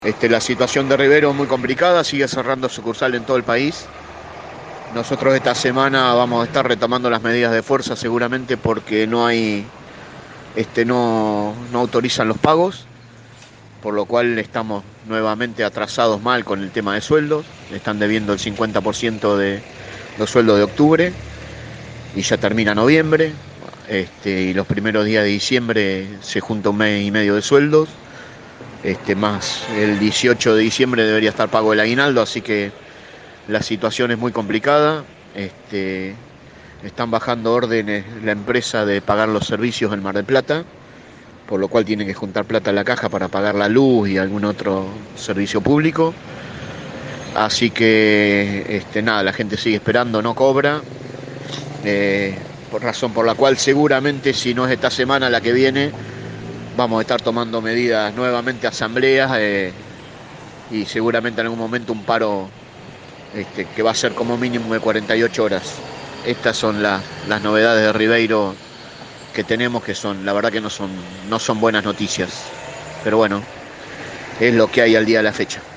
La situación de Rivero es muy complicada, sigue cerrando sucursal en todo el país. Nosotros esta semana vamos a estar retomando las medidas de fuerza seguramente porque no autorizan los pagos, por lo cual estamos nuevamente atrasados mal con el tema de sueldos. Están debiendo el 50% de los sueldos de octubre y ya termina noviembre. Y los primeros días de diciembre se junta un mes y medio de sueldos. Más el 18 de diciembre debería estar pago el aguinaldo, así que la situación es muy complicada. Están bajando órdenes la empresa de pagar los servicios en Mar del Plata, por lo cual tienen que juntar plata en la caja para pagar la luz y algún otro servicio público. Así que nada, la gente sigue esperando, no cobra. Por razón por la cual seguramente si no es esta semana, la que viene, vamos a estar tomando medidas nuevamente, asambleas, y seguramente en algún momento un paro que va a ser como mínimo de 48 horas. Estas son las novedades de Ribeiro que tenemos, que son, la verdad que no son buenas noticias. Pero bueno, es lo que hay al día de la fecha.